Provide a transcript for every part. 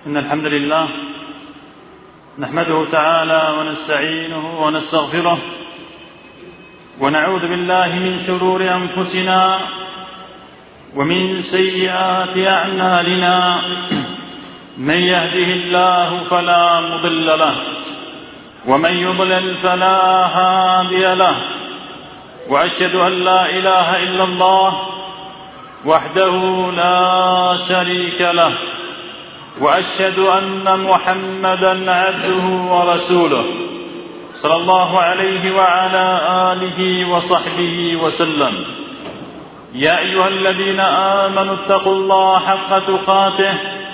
إن الحمد لله نحمده تعالى ونستعينه ونستغفره ونعوذ بالله من شرور أنفسنا ومن سيئات أعمالنا. من يهده الله فلا مضل له ومن يضلل فلا هادي له، وأشهد أن لا إله إلا الله وحده لا شريك له، وأشهد أن محمدا عبده ورسوله صلى الله عليه وعلى آله وصحبه وسلم. يا أيها الذين آمنوا اتقوا الله حق تقاته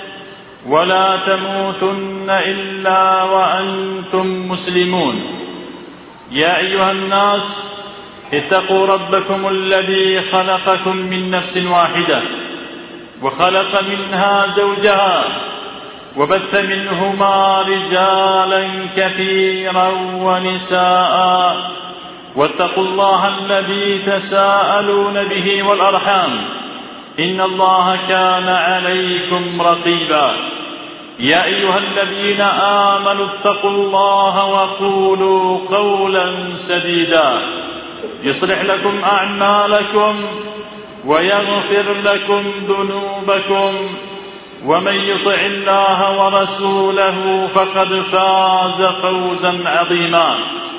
ولا تموتن إلا وأنتم مسلمون. يا أيها الناس اتقوا ربكم الذي خلقكم من نفس واحدة وخلق منها زوجها وبث منهما رجالا كثيرا ونساء، واتقوا الله الذي تساءلون به والأرحام إن الله كان عليكم رقيبا. يا أيها الذين آمنوا اتقوا الله وقولوا قولا سديدا يصلح لكم أعمالكم ويغفر لكم ذنوبكم، ومن يطع الله ورسوله فقد فاز فوزا عظيما.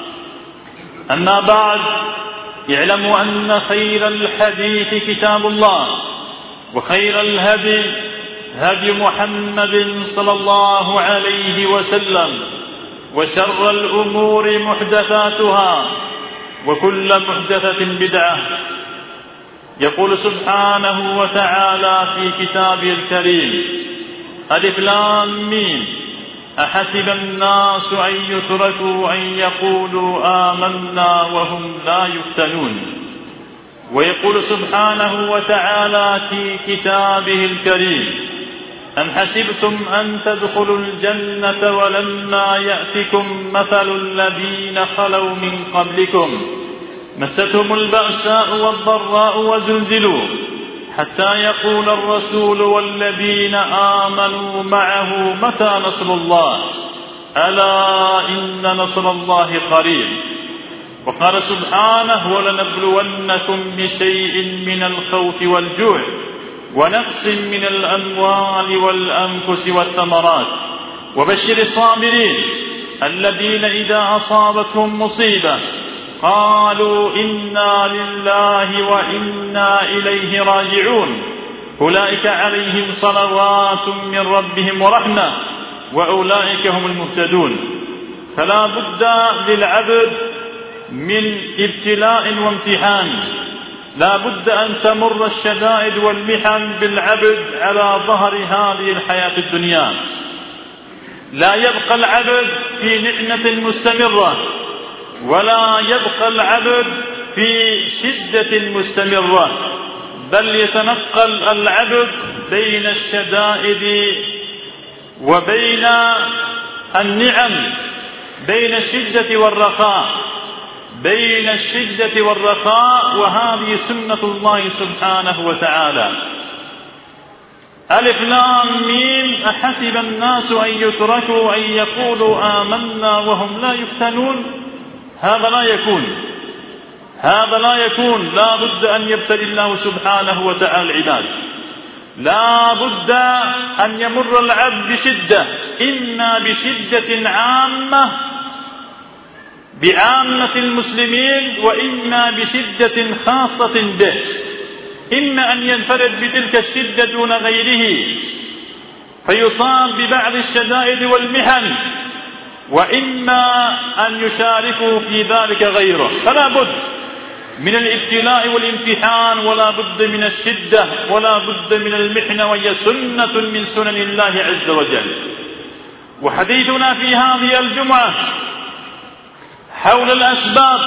أما بعد، اعلموا أن خير الحديث كتاب الله، وخير الهدي هدي محمد صلى الله عليه وسلم، وشر الأمور محدثاتها وكل محدثة بدعة. يقول سبحانه وتعالى في كتابه الكريم: ألف لام ميم أحسب الناس أن يتركوا أن يقولوا آمنا وهم لا يفتنون. ويقول سبحانه وتعالى في كتابه الكريم: أم حسبتم أن تدخلوا الجنة ولما يأتكم مثل الذين خلوا من قبلكم مستهم البأساء والضراء وزلزلوا حتى يقول الرسول والذين آمنوا معه متى نصر الله ألا إن نصر الله قريب. وقال سبحانه: ولنبلونكم بشيء من الخوف والجوع ونقص من الأموال والأنفس والثمرات وبشر الصابرين الذين إذا أصابتهم مصيبة قالوا إنا لله وإنا إليه راجعون أولئك عليهم صلوات من ربهم ورحمة وأولئك هم المهتدون. فلا بد للعبد من ابتلاء وامتحان، لا بد أن تمر الشدائد والمحن بالعبد على ظهر هذه الحياة الدنيا. لا يبقى العبد في نعمة مستمرة، ولا يبقى العبد في شدة مستمرة، بل يتنقل العبد بين الشدائد وبين النعم، بين الشدة والرخاء، بين الشدة والرخاء، وهذه سنة الله سبحانه وتعالى. ألف لام ميم أحسب الناس أن يتركوا أن يقولوا آمنا وهم لا يفتنون. هذا لا يكون. لا بد أن يبتلي الله سبحانه وتعالى العباد، لا بد أن يمر العبد بشدة، إما بشدة عامة بعامة المسلمين، وإما بشدة خاصة به. إما أن ينفرد بتلك الشدة دون غيره فيصاب ببعض الشدائد والمحن، وإما أن يشاركه في ذلك غيره. فلا بد من الابتلاء والامتحان، ولا بد من الشدة، ولا بد من المحنة، وهي سنة من سنن الله عز وجل. وحديثنا في هذه الجمعة حول الأسباب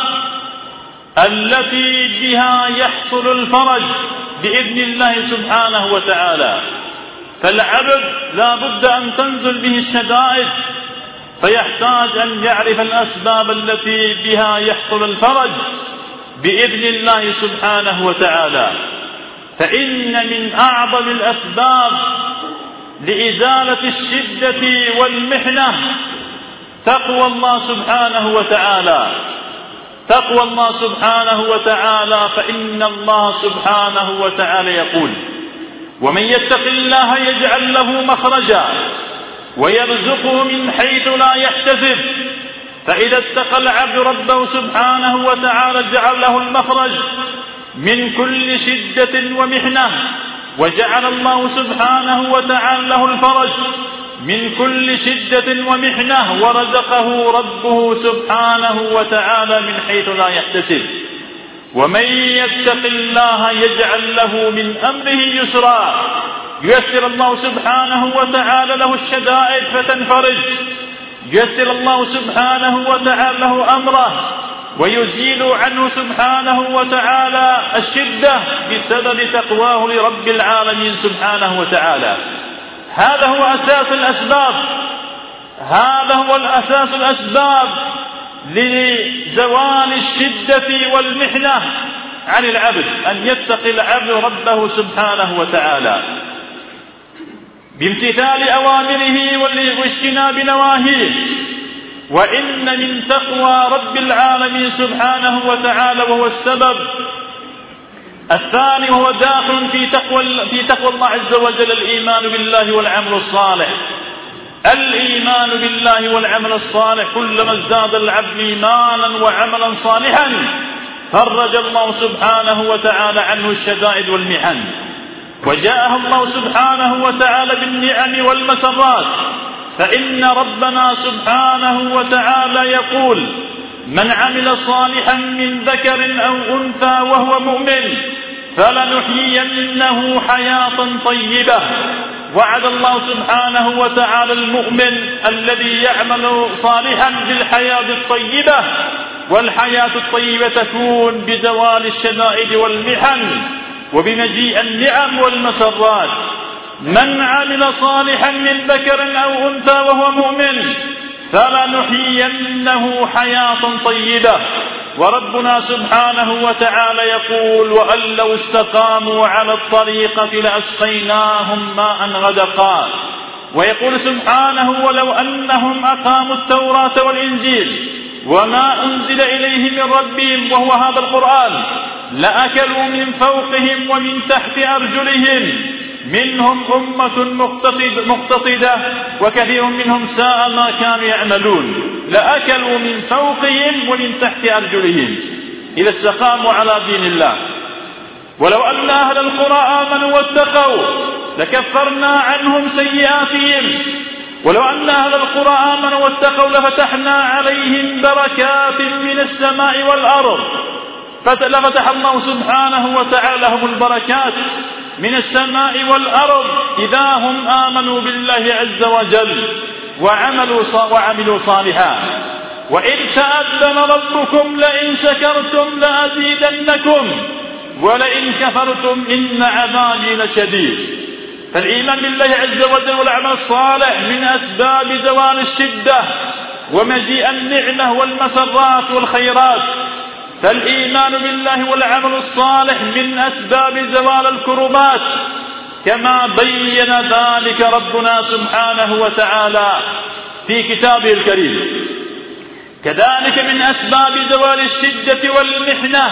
التي بها يحصل الفرج بإذن الله سبحانه وتعالى. فالعبد لا بد أن تنزل به الشدائد، فيحتاج أن يعرف الأسباب التي بها يحصل الفرج بإذن الله سبحانه وتعالى. فإن من أعظم الأسباب لإزالة الشدة والمحنة تقوى الله سبحانه وتعالى، تقوى الله سبحانه وتعالى. فإن الله سبحانه وتعالى يقول: ومن يتق الله يجعل له مخرجا ويرزقه من حيث لا يحتسب. فإذا اتقى العبد ربه سبحانه وتعالى جعل له المخرج من كل شدة ومحنة، وجعل الله سبحانه وتعالى له الفرج من كل شدة ومحنة، ورزقه ربه سبحانه وتعالى من حيث لا يحتسب. ومن يتق الله يجعل له من أمره يسرا، ييسر الله سبحانه وتعالى له الشدائد فتنفرج، ييسر الله سبحانه وتعالى له أمره، ويزيل عنه سبحانه وتعالى الشدة بسبب تقواه لرب العالمين سبحانه وتعالى. هذا هو أساس الأسباب، هذا هو الأساس الأسباب لزوال الشدة والمحنة عن العبد، أن يتقي العبد ربه سبحانه وتعالى بامتثال أوامره واجتناب نواهيه. وإن من تقوى رب العالمين سبحانه وتعالى، وهو السبب الثاني، وهو داخل في تقوى الله عز وجل، الإيمان بالله والعمل الصالح. الإيمان بالله والعمل الصالح، كلما ازداد العبد إيمانا وعملا صالحا فرج الله سبحانه وتعالى عنه الشدائد والمحن، وجاءه الله سبحانه وتعالى بالنعم والمسرات. فإن ربنا سبحانه وتعالى يقول: من عمل صالحا من ذكر أو أنثى وهو مؤمن فلنحيينه حياة طيبة. وعد الله سبحانه وتعالى المؤمن الذي يعمل صالحا بالحياة الطيبة، والحياة الطيبة تكون بزوال الشدائد والمحن وبمجيء النعم والمسرات. من عمل صالحا من ذكر أو أنثى وهو مؤمن فلنحيينه حياة طيبة. وربنا سبحانه وتعالى يقول: وأن لو استقاموا على الطريقة لأسقيناهم ماء غدقا. ويقول سبحانه: ولو أنهم أقاموا التوراة والإنجيل وما أنزل إليهم من ربهم، وهو هذا القرآن، لأكلوا من فوقهم ومن تحت أرجلهم، منهم أمة مقتصدة وكثير منهم ساء ما كانوا يعملون. لأكلوا من فوقهم ومن تحت أرجلهم، إذا استقاموا على دين الله. ولو أن أهل القرى آمنوا واتقوا لكفرنا عنهم سيئاتهم. ولو أن أهل القرى آمنوا واتقوا لفتحنا عليهم بركات من السماء والأرض. لفتح الله سبحانه وتعالى لهم البركات من السماء والأرض إذا هم آمنوا بالله عز وجل وعملوا صالحا. وإذ تأذن ربكم لئن شكرتم لأزيدنكم ولئن كفرتم إن عذابي لشديد. فالإيمان بالله عز وجل والعمل الصالح من أسباب زوال الشدة ومجيء النعمة والمسرات والخيرات. فالإيمان بالله والعمل الصالح من أسباب زوال الكربات، كما بين ذلك ربنا سبحانه وتعالى في كتابه الكريم. كذلك من أسباب زوال الشدة والمحنة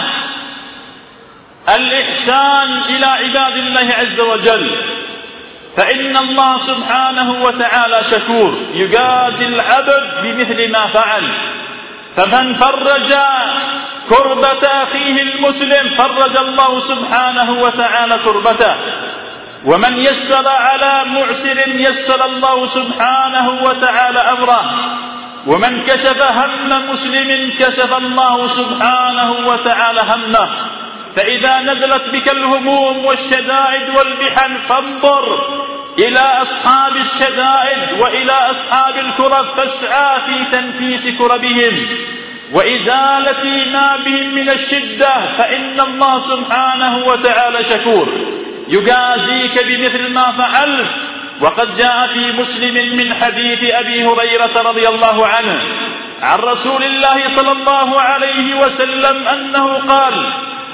الإحسان إلى عباد الله عز وجل. فإن الله سبحانه وتعالى شكور، يجازي العبد بمثل ما فعل. فمن فرج كربة أخيه المسلم فرج الله سبحانه وتعالى كربته، ومن يسر على معسر يسر الله سبحانه وتعالى أمره، ومن كشف هم مسلم كشف الله سبحانه وتعالى همه. فإذا نزلت بك الهموم والشدائد والمحن فانظر إلى أصحاب الشدائد وإلى أصحاب الكرب، فاسعى في تنفيس كربهم وإزالة ما بهم من الشدة، فإن الله سبحانه وتعالى شكور يجازيك بمثل ما فعلت. وقد جاء في مسلم من حديث أبي هريرة رضي الله عنه: عن رسول الله صلى الله عليه وسلم أنه قال: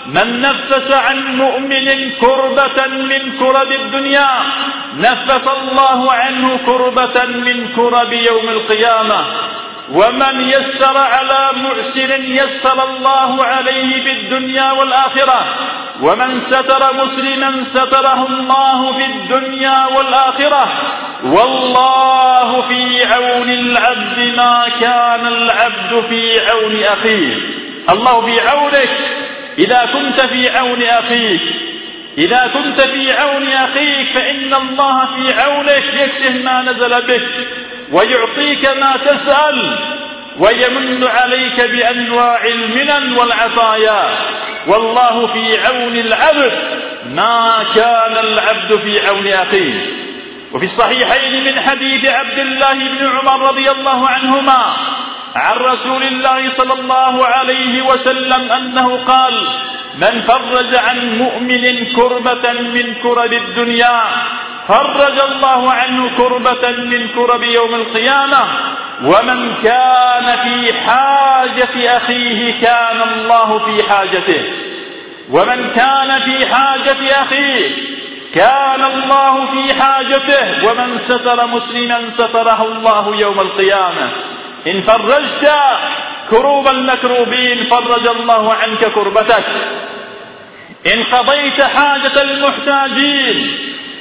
من نفس عن مؤمن كربة من كرب الدنيا نفس الله عنه كربة من كرب يوم القيامة. ومن يسر على معسر يسر الله عليه في الدنيا والآخرة. ومن ستر مسلما ستره الله في الدنيا والآخرة. والله في عون العبد ما كان العبد في عون أخيه. الله في عونك إذا كنت في عون أخيك. إذا كنت في عون أخيك فإن الله في عونك، يكشف ما نزل بك ويعطيك ما تسأل ويمن عليك بأنواع المنن والعطايا. والله في عون العبد ما كان العبد في عون أخيه. وفي الصحيحين من حديث عبد الله بن عمر رضي الله عنهما عن رسول الله صلى الله عليه وسلم أنه قال: من فرج عن مؤمن كربة من كرب الدنيا فرج الله عنه كربة من كرب يوم القيامة. ومن كان في حاجة أخيه كان الله في حاجته. ومن كان في حاجة أخيه كان الله في حاجته. ومن ستر مسلما ستره الله يوم القيامة. إن فرجت كروب المكروبين فرج الله عنك كربتك. إن قضيت حاجة المحتاجين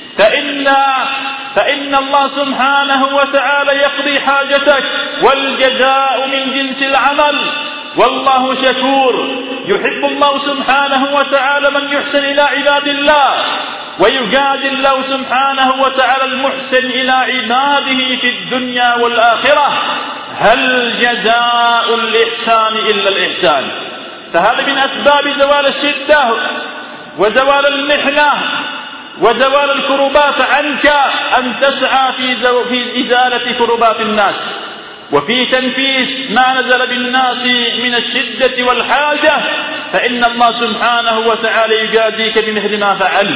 فإن الله سبحانه وتعالى يقضي حاجتك، والجزاء من جنس العمل. والله شكور، يحب الله سبحانه وتعالى من يحسن إلى عباد الله، ويجازي الله سبحانه وتعالى المحسن إلى عباده في الدنيا والآخرة. هل جزاء الإحسان إلا الإحسان؟ فهذا من أسباب زوال الشدة وزوال المحنة وزوال الكربات عنك، أن تسعى في إزالة كربات الناس وفي تنفيذ ما نزل بالناس من الشدة والحاجة، فإن الله سبحانه وتعالى يجازيك بمثل ما فعل.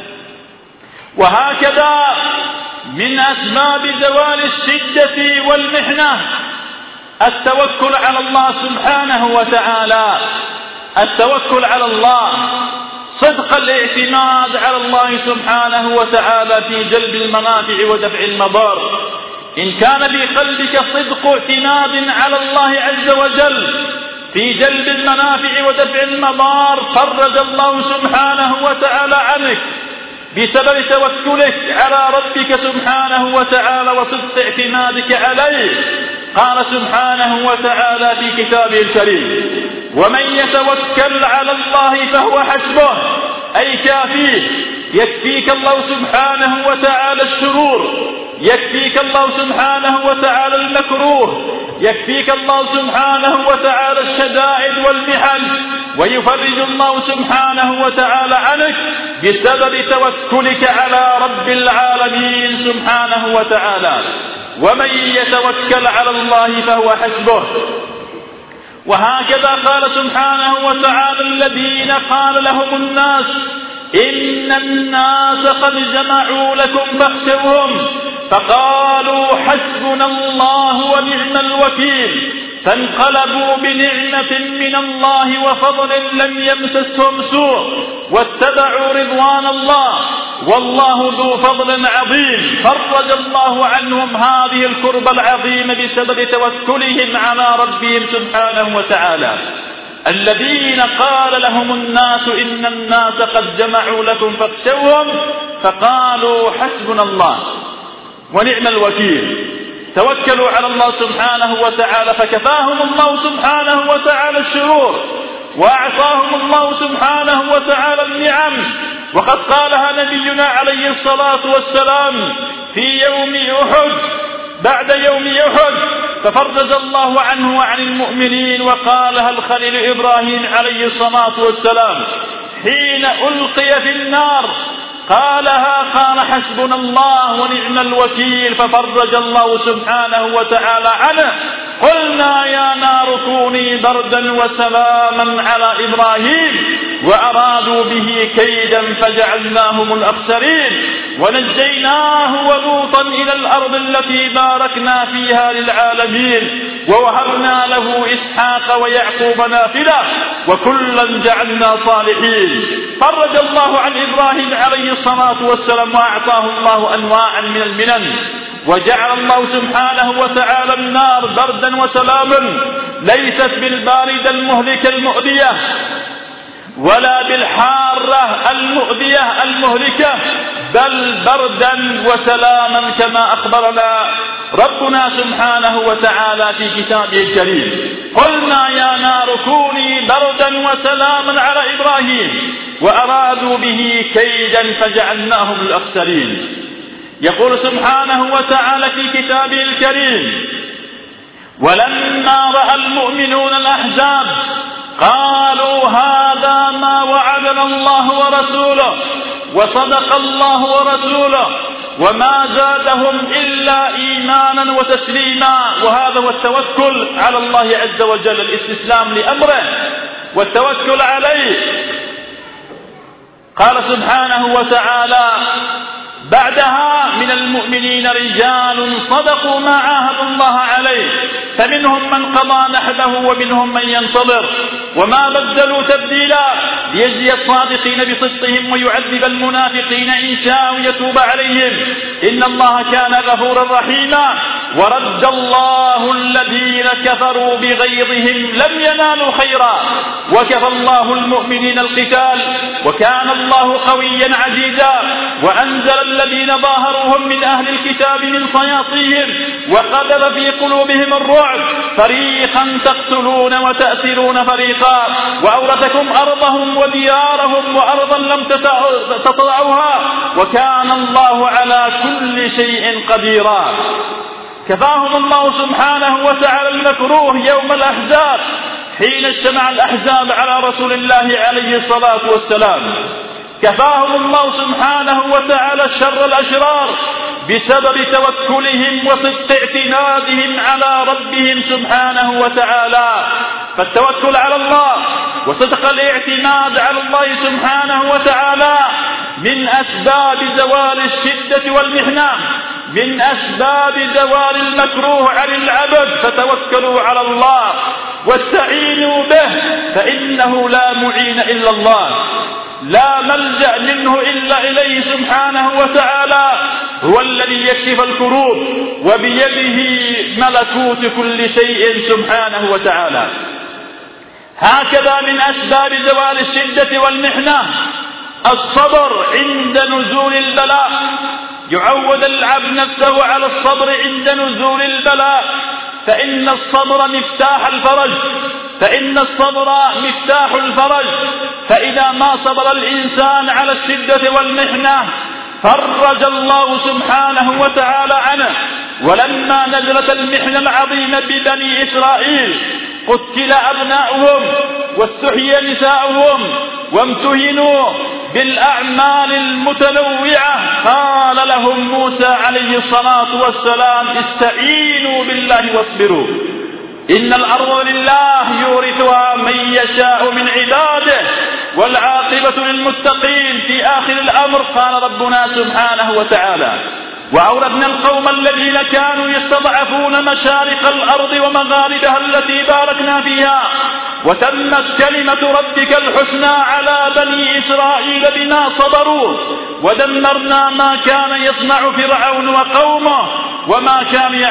وهكذا من أسباب زوال الشدة والمحنة التوكل على الله سبحانه وتعالى. التوكل على الله، صدق الاعتماد على الله سبحانه وتعالى في جلب المنافع ودفع المضار. إن كان في قلبك صدق اعتماد على الله عز وجل في جلب المنافع ودفع المضار فرج الله سبحانه وتعالى عنك بسبب توكلك على ربك سبحانه وتعالى وصدق اعتمادك عليه. قال سبحانه وتعالى في كتابه الكريم: ومن يتوكل على الله فهو حسبه، أي كافيه. يكفيك الله سبحانه وتعالى الشرور، يكفيك الله سبحانه وتعالى المكروه، يكفيك الله سبحانه وتعالى الشدائد والمحن، ويفرج الله سبحانه وتعالى عنك بسبب توكلك على رب العالمين سبحانه وتعالى. ومن يتوكل على الله فهو حسبه. وهكذا قال سبحانه وتعالى: الذين قال لهم الناس إن الناس قد جمعوا لكم فاخشوهم فقالوا حسبنا الله ونعم الوكيل، فانقلبوا بنعمة من الله وفضل لم يمسسهم سوء واتبعوا رضوان الله والله ذو فضل عظيم. فرج الله عنهم هذه الكرب العظيمة بسبب توكلهم على ربهم سبحانه وتعالى. الذين قال لهم الناس إن الناس قد جمعوا لكم فاخشوهم فقالوا حسبنا الله ونعم الوكيل. توكلوا على الله سبحانه وتعالى فكفاهم الله سبحانه وتعالى الشرور، وأعطاهم الله سبحانه وتعالى النعم. وقد قالها نبينا عليه الصلاة والسلام في يوم أحد، بعد يوم أحد، ففرج الله عنه وعن المؤمنين. وقالها الخليل إبراهيم عليه الصلاة والسلام حين ألقي في النار، قالها قال حسبنا الله ونعم الوكيل، ففرج الله سبحانه وتعالى عنه. قلنا يا نار كوني بردا وسلاما على إبراهيم وأرادوا به كيدا فجعلناهم الأخسرين ونجيناه ولوطا إلى الأرض التي باركنا فيها للعالمين ووهبنا له إسحاق ويعقوب نافلة وكلا جعلنا صالحين. فرج الله عن إبراهيم عليه الصلاة والسلام وأعطاه الله أنواعا من المنن، وجعل الله سبحانه وتعالى النار بردا وسلاما ليست بالباردة المهلكة المؤذية ولا بالحارة المؤذية المهلكة، بل بردا وسلاما كما أخبرنا ربنا سبحانه وتعالى في كتابه الكريم. قلنا يا نار كوني بردا وسلاما على إبراهيم وأرادوا به كيدا فجعلناهم الأخسرين. يقول سبحانه وتعالى في كتابه الكريم: ولما رأى المؤمنون الأحزاب قالوا هذا ما وعدنا الله ورسوله وصدق الله ورسوله وما زادهم إلا إيمانا وتسليما. وهذا هو التوكل على الله عز وجل، الاستسلام لأمره والتوكل عليه. قال سبحانه وتعالى بعدها: من المؤمنين رجال صدقوا ما عاهدوا الله عليه فمنهم من قضى نحبه ومنهم من ينتظر وما بدلوا تبديلا، ليجزي الصادقين بصدقهم ويعذب المنافقين إن شاء ويتوب عليهم إن الله كان غفورا رحيما. ورد الله الذين كفروا بغيظهم لم ينالوا خيرا وكفى الله المؤمنين القتال وكان الله قويا عزيزا. وأنزل الذين ظاهروهم من أهل الكتاب من صياصيهم وقذف في قلوبهم الرعب فريقا تقتلون وتأسرون فريقا وأورثكم أرضهم وديارهم وأرضا لم تطلعوها وكان الله على كل شيء قديرا. كفاهم الله سبحانه وتعالى المكروه يوم الأحزاب حين اجتمع الأحزاب على رسول الله عليه الصلاة والسلام. كفاهم الله سبحانه وتعالى شر الأشرار بسبب توكلهم وصدق اعتمادهم على ربهم سبحانه وتعالى. فالتوكل على الله وصدق الاعتماد على الله سبحانه وتعالى من أسباب زوال الشدة والمحنة، من أسباب زوال المكروه عن العبد. فتوكلوا على الله واستعينوا به فإنه لا معين إلا الله، لا ملجأ منه إلا إليه سبحانه وتعالى. هو الذي يكشف الكروب وبيده ملكوت كل شيء سبحانه وتعالى. هكذا من أسباب زوال الشدة والمحنة الصبر عند نزول البلاء. يعود العبد نفسه على الصبر عند نزول البلاء فإن الصبر مفتاح الفرج، فإن الصبر مفتاح الفرج. فإذا ما صبر الإنسان على الشدة والمحنة فرج الله سبحانه وتعالى عنه. ولما نزلت المحنة العظيمة ببني إسرائيل قتل أبناؤهم واستحيي نساؤهم وامتهنوا بالأعمال المتنوعة. قال لهم موسى عليه الصلاة والسلام: استعينوا بالله واصبروا إن الأرض لله يورثها من يشاء من عباده والعاقبة للمتقين. في آخر الأمر قال ربنا سبحانه وتعالى: وأورثنا القوم الذين كانوا يستضعفون مشارق الأرض ومغاربها التي باركنا فيها وتمت كلمة ربك الحسنى على بني إسرائيل بما صبروا ودمرنا ما كان يصنع فرعون وقومه وما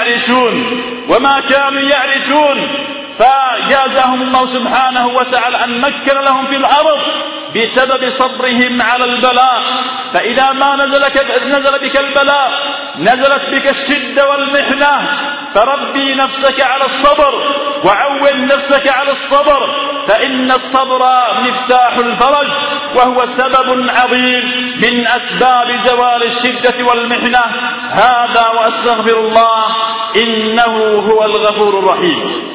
كانوا يعرشون فجازاهم الله سبحانه وتعالى أن مكن لهم في الأرض بسبب صبرهم على البلاء. فإذا ما نزل بك البلاء نزلت بك الشدة والمحنة فربي نفسك على الصبر وعود نفسك على الصبر، فإن الصبر مفتاح الفرج وهو سبب عظيم من أسباب زوال الشدة والمحنة. هذا وأستغفر الله إنه هو الغفور الرحيم.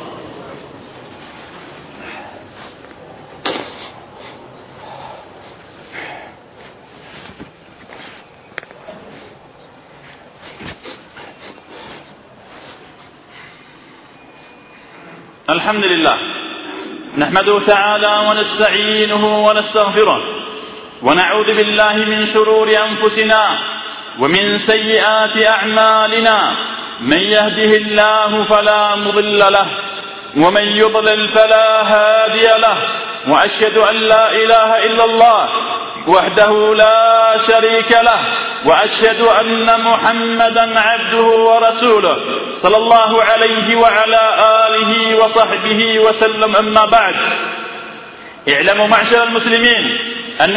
الحمد لله نحمده تعالى ونستعينه ونستغفره ونعوذ بالله من شرور أنفسنا ومن سيئات أعمالنا، من يهده الله فلا مضل له ومن يضلل فلا هادي له، وأشهد أن لا إله إلا الله وحده لا شريك له، وأشهد أن محمدا عبده ورسوله صلى الله عليه وعلى آله وصحبه وسلم. أما بعد، اعلموا معشر المسلمين أن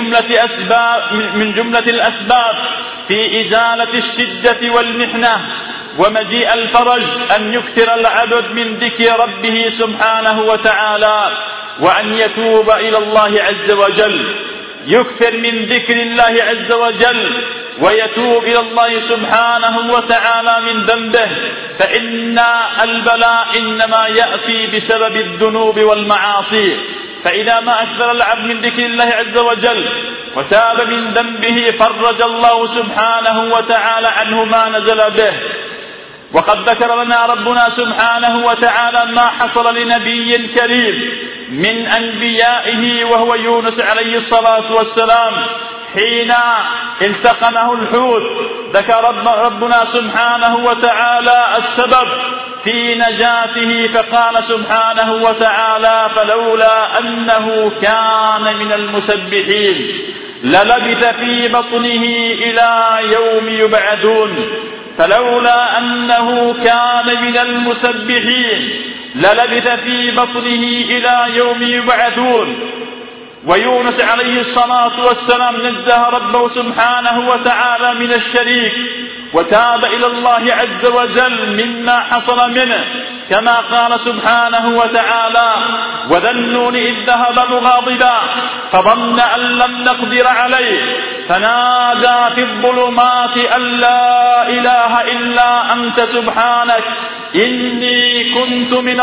من جملة الأسباب في إزالة الشدة والمحنة ومجيء الفرج أن يكثر العبد من ذكر ربه سبحانه وتعالى، وأن يتوب إلى الله عز وجل، يكثر من ذكر الله عز وجل ويتوب إلى الله سبحانه وتعالى من ذنبه، فإن البلاء إنما يأتي بسبب الذنوب والمعاصي. فإذا ما أكثر العبد من ذكر الله عز وجل وتاب من ذنبه فرج الله سبحانه وتعالى عنه ما نزل به. وقد ذكر لنا ربنا سبحانه وتعالى ما حصل لنبي كريم من أنبيائه وهو يونس عليه الصلاة والسلام حين التقمه الحوت. ذكر ربنا سبحانه وتعالى السبب في نجاته، فقال سبحانه وتعالى: فلولا أنه كان من المسبحين للبث في بطنه إلى يوم يبعثون. فلولا أنه كان من المسبحين للبث في بطنه إلى يوم يبعثون. ويونس عليه الصلاة والسلام نزه ربه سبحانه وتعالى من الشريك وتاب إلى الله عز وجل مما حصل منه، كما قال سبحانه وتعالى: وذا النون إذ ذهب مغاضبا فظن أن لم نقدر عليه فنادى في الظلمات أن لا إله إلا أنت سبحانك إني كنت من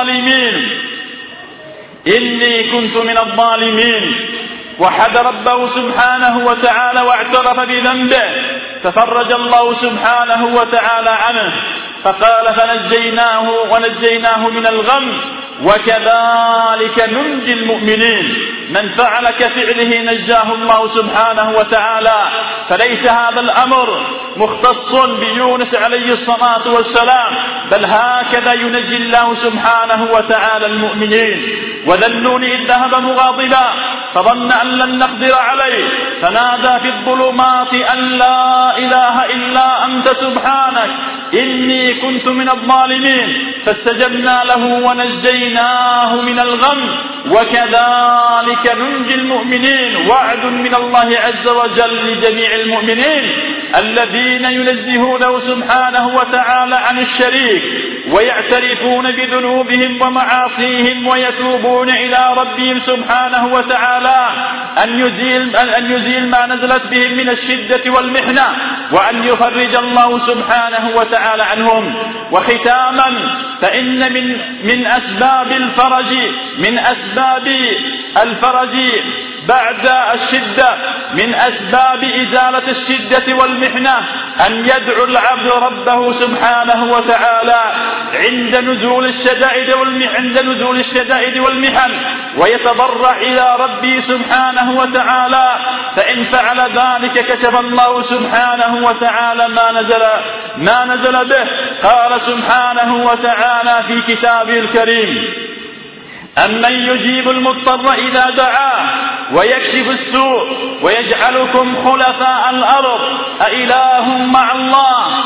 الظالمين. وحد ربه سبحانه وتعالى واعترف بذنبه ففرج الله سبحانه وتعالى عنه، فقال: ونجيناه من الغم وكذلك ننجي المؤمنين. من فعل كفعله نجاه الله سبحانه وتعالى. فليس هذا الأمر مختص بيونس عليه الصلاة والسلام، بل هكذا ينجي الله سبحانه وتعالى المؤمنين. وذا النون إذ ذهب مغاضبا فظن أن لن نقدر عليه فنادى في الظلمات أن لا إله إلا أنت سبحانك إني كنت من الظالمين. فاستجبنا له ونجيناه من الغم وكذلك ننجي المؤمنين. وعد من الله عز وجل لجميع المؤمنين الذين ينزهونه سبحانه وتعالى عن الشريك ويعترفون بذنوبهم ومعاصيهم ويتوبون إلى ربهم سبحانه وتعالى أن يزيل ما نزلت بهم من الشدة والمحنة، وأن يفرج الله سبحانه وتعالى عنهم. وختاما، فإن من أسباب الفرج بعد الشدة، من أسباب إزالة الشدة والمحنة أن يدعو العبد ربه سبحانه وتعالى عند نزول الشدائد والمحن ويتضرع إلى ربه سبحانه وتعالى. فإن فعل ذلك كشف الله سبحانه وتعالى ما نزل به. قال سبحانه وتعالى في كتابه الكريم: أمن يجيب المضطر إذا دعاه ويكشف السوء ويجعلكم خلفاء الأرض أإله مع الله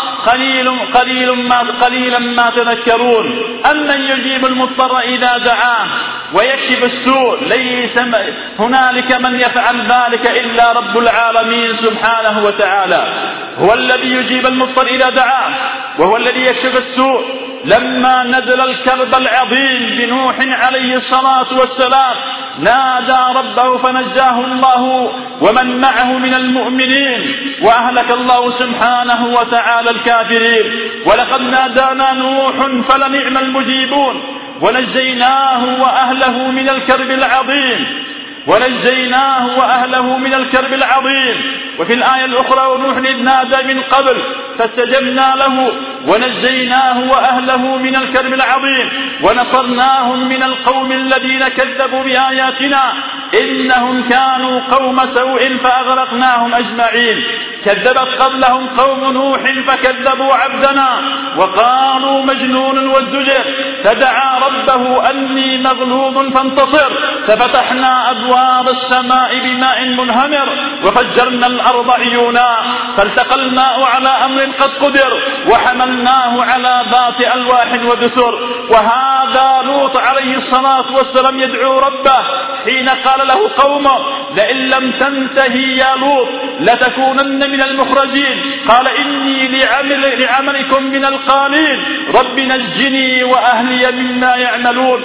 قليلا ما تذكرون. أمن يجيب المضطر إذا دعاه ويكشف السوء، ليس هنالك من يفعل ذلك إلا رب العالمين سبحانه وتعالى. هو الذي يجيب المضطر إذا دعاه وهو الذي يكشف السوء. لما نزل الكرب العظيم بنوح عليه الصلاة والسلام نادى ربه فنجاه الله ومن معه من المؤمنين، وأهلك الله سبحانه وتعالى الكافرين. ولقد نادانا نوح فلنعم المجيبون ونجيناه وأهله من الكرب العظيم. وفي الآية الأخرى: ونوح إذ نادى من قبل فاستجبنا له ونجيناه وأهله من الكرب العظيم ونصرناهم من القوم الذين كذبوا بآياتنا إنهم كانوا قوم سوء فأغرقناهم أجمعين. كذبت قبلهم قوم نوح فكذبوا عبدنا وقالوا مجنون وازدجر، فدعا ربه أني مغلوب فانتصر، ففتحنا أبواب السماء بماء منهمر وفجرنا الأرض عيونا فالتقى الماء على أمر قد قدر وحملناه على ذات ألواح ودسر. وهذا لوط عليه الصلاة والسلام يدعو ربه حين قال له قومه لئن لم تنتهي يا لوط لتكونن من المخرجين، قال إني لعملكم من القالين رب نجني وأهلي مما يعملون،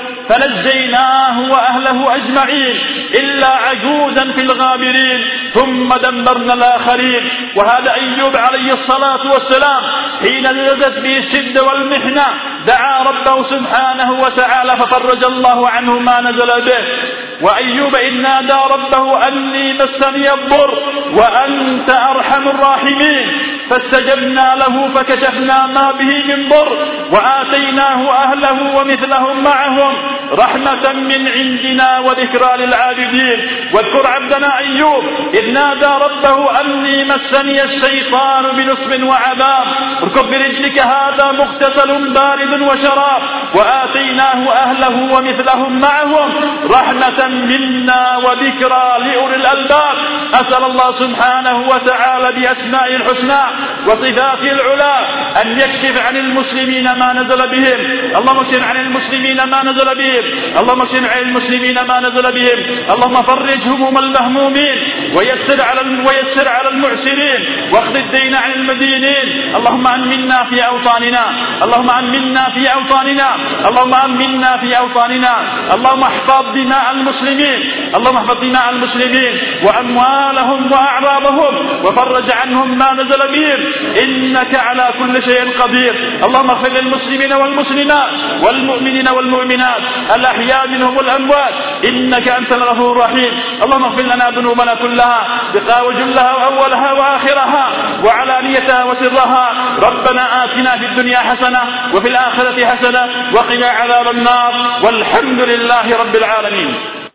فنجيناه وأهله أجمعين إلا عجوزا في الغابرين ثم دمرنا الآخرين. وهذا أيوب عليه الصلاة والسلام حين نزلت به الشدة والمحنة دعا ربه سبحانه وتعالى ففرج الله عنه ما نزل به. وأيوب إذ نادى ربه أني مسني الضر وأنت أرحم الراحمين، فاستجبنا له فكشفنا ما به من ضر وآتيناه أهله ومثلهم معهم رحمة من عندنا وذكرى للعابدين. واذكر عبدنا أيوب إذ نادى ربه أني مسني الشيطان بنصب وعذاب، اركض برجلك هذا مغتسل بارد وشراب وآتيناه أهله ومثلهم معهم رحمة منا وذكرى لأولي الألباب. أسأل الله سبحانه وتعالى بأسمائه الحسنى وصفاته العلى أن يكشف عن المسلمين ما نزل بهم. اللهم اكشف عن المسلمين ما نزل بهم، اللهم اكشف عن المسلمين ما نزل بهم، اللهم فرج هموم المهمومين ويسر على المعسرين واخذ الدين عن المدينين. اللهم أمنا في أوطاننا، اللهم أمنا في أوطاننا، اللهم أمنا في أوطاننا. اللهم احفظ دماء المسلمين، اللهم احفظ دماء المسلمين وأموالهم وأعراضهم وفرج عنهم ما نزل بهم إنك على كل شيء قدير. اللهم اغفر للمسلمين والمسلمات والمؤمنين والمؤمنات الأحياء منهم والأموات إنك أنت الغفور الرحيم. اللهم اغفر لنا ذنوبنا كلها دقها وجلها وأولها وآخرها وعلانيتها وسرها. ربنا آتنا في الدنيا حسنة وفي الآخرة حسنة وقنا عذاب النار، والحمد لله رب العالمين.